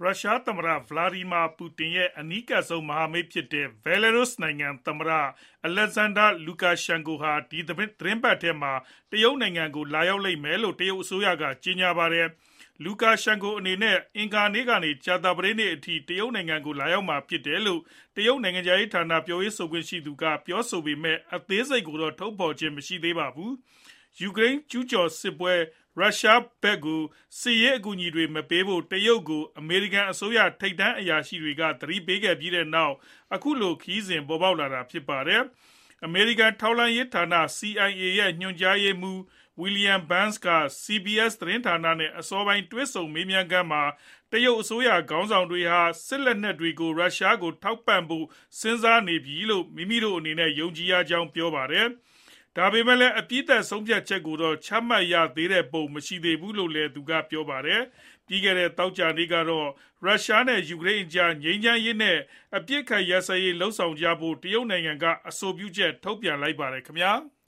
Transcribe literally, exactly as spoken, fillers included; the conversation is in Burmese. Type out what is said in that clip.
ရုရှားသမ္မတ ဗလာဒီမာပူတင်ရဲ့အနီးကပ်ဆုံးမဟာမိတ်ဖြစ်တဲ့ Belarus နိုင်ငံသမ္မတ Alexander Lukashenko ဟာဒီသီတင်းပတ်ထဲမှာတရုတ်နိုင်ငံကိုလာရောက်လိမ့်မယ်လို့တရုတ်အစိုးရကကြေညာပါတယ်။ Lukashenko အနေနဲ့အင်္ဂါနေ့ကနေကြာသပတေးနေ့အထိတရုတ်နိုင်ငံကိုလာရောက်မှာဖြစ်တယ်လို့တရုတ်နိုင်ငံခြားရေးဌာနပြောရေးဆိုခွင့်ရှိသူကပြောဆိုပေမဲ့အသေးစိတ်ကိုတော့ထုတ်ဖော်ခြင်းမရှိသေးပါဘူး။ ယူကရိန်းကျူးကျော်စစ်ပွဲရုရှားဘက်ကိုစစ်ရေးအကူအညီတွေမပေးဖို့တရုတ်ကိုအမေရိကန်အစိုးရထိပ်တန်းအရာရှိတွေကသတိပေးခဲ့ပြီးနောက်အခုလိုခရီးစဉ်ပေါ်ပေါက်လာတာဖြစ်ပါတယ်။ အမေရိကန်ထောက်လှမ်းရေးဌာန စီ အိုင် အေ ရဲ့ညွှန်ကြားရေးမှူး William Burns က စီ ဘီ အက်စ် သတင်းဌာနနဲ့အစောပိုင်းတွေ့ဆုံမေးမြန်းခန်းမှာတရုတ်အစိုးရခေါင်းဆောင်တွေဟာစစ်လက်နက်တွေကိုရုရှားကိုထောက်ပံ့ဖို့စဉ်းစားနေပြီလို့မိမိတို့အနေနဲ့ယုံကြည်ရကြောင်းပြောပါတယ်။ ဒါပေမဲ့လည်းအပြီးသတ်ဆုံးဖြတ်ချက်ကိုတော့ချမှတ်ရသေးတဲ့ပုံမရှိသေးဘူးလို့လည်းသူကပြောပါတယ်။ ပြီးခဲ့တဲ့သောကြာနေ့ကတော့ရုရှားနဲ့ယူကရိန်းအကြားငြိမ်းချမ်းရေးနဲ့အပစ်အခတ်ရပ်စဲရေးလုပ်ဆောင်ကြဖို့တရုတ်နိုင်ငံကအဆိုပြုချက်ထုတ်ပြန်လိုက်ပါတယ်ခင်ဗျာ။